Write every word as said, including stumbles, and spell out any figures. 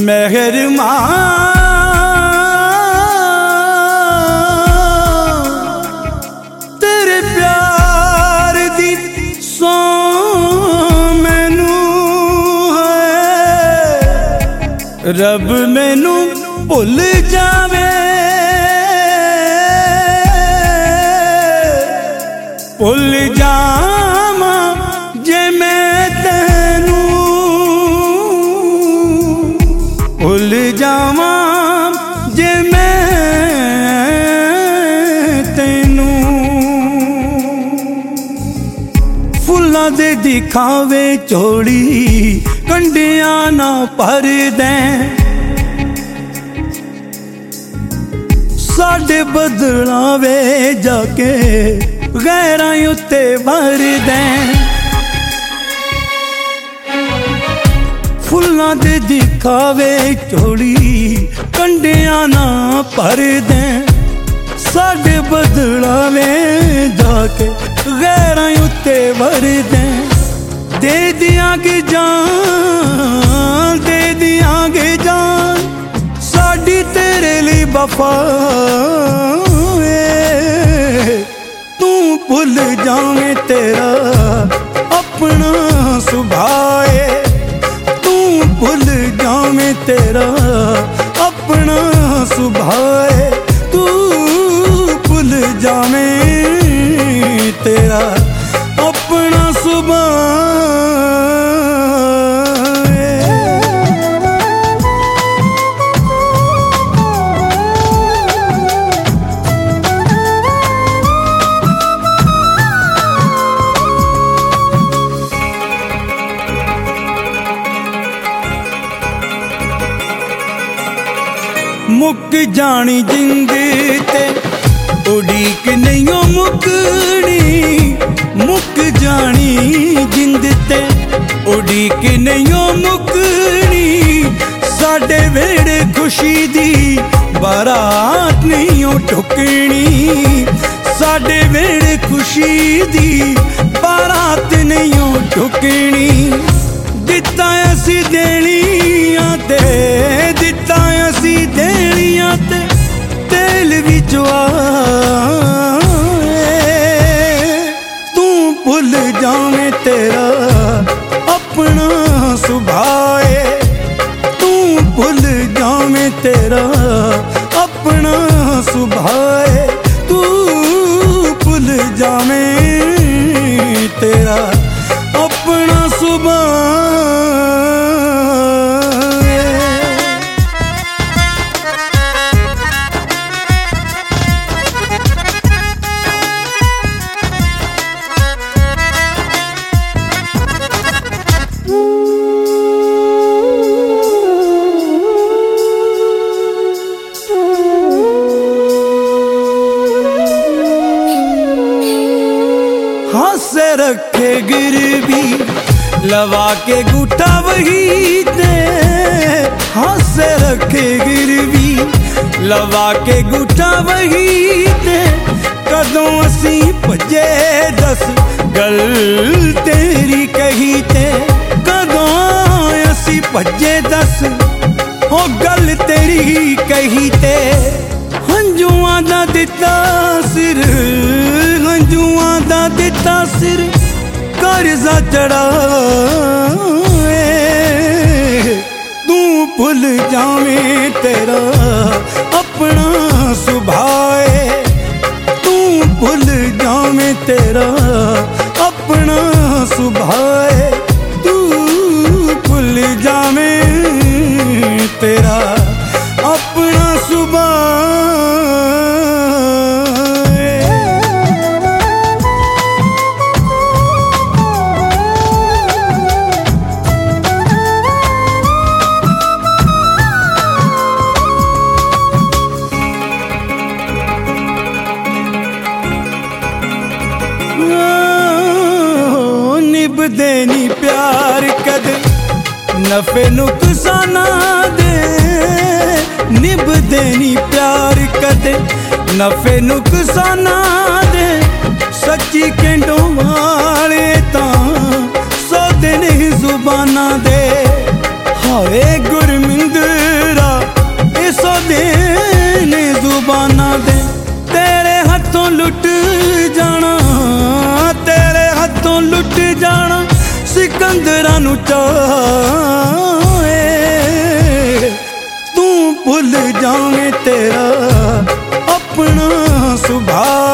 मेहरबान तेरे प्यार दी सौ मैनू है रब मैनू भुल जावे भुल जावा जे मैं तेनू भुल जावा जे मैं तेनू फुल्लां दे दिखावे चोड़ी कंडियां ना भर दें साडे बदलावे जाके गैरां उत्ते भर दें फुल्लां दे दिखावे चोड़ी कंडियां ना भर दें साडे बदलावे जाके गैरां उत्ते भर दें दे दियांगे जान दे दियांगे जान साडी तेरे लिए वफा तू भुल जावे तेरा अपना सुभाव तू भुल जावे तेरा अपना सुभाव तू भुल जावे तेरा अपना सुभाव मुक जानी जिंद ते उड़ीक नहीं मुकनी मुक जानी जिंद ते उड़ीक नहीं मुकनी साडे वेड़े खुशी दी बारात नहीं टुकनी साडे वेड़े खुशी दी बारात नहीं टुकनी दिता असी देनियां ते दिता असी देनियां ते तेल विच तू भुल जावे तेरा अपना सुभाव तू भुल जावे तेरा अपना सुभाव तू भुल जावे तेरा अपना सुभाव हासे रखे गिरवी लवा के गुठा वही दे हासे रखे गिरवी लवा के गुठा वही दे कदों असी भजे दस गल तेरी कही ते कदों असी भजे दस हो गल तेरी कही ते हंजुआं दा दिता सिर हंजुआं दा दिता सिर कर्जा चढ़ा तू भुल जावे तेरा अपना सुभाव तू भुल जावे तेरा अपना सुभाव तू भुल जावे तेरा अपना सुभाव निभदे नी प्यार कदे नफे नुकसाना दे निभदे नी प्यार कदे नफे नुकसाना दे सच्ची केंडों वाले तां सौदे नहीं जुबाना दे हाय गुरमिंदरा ए सौदे ने जुबाना दे तेरे हाथों लुट जाना, तेरे हाथों लुट जाना सिकंदरा नू चाहे। तू भुल जावे तेरा अपना सुभाव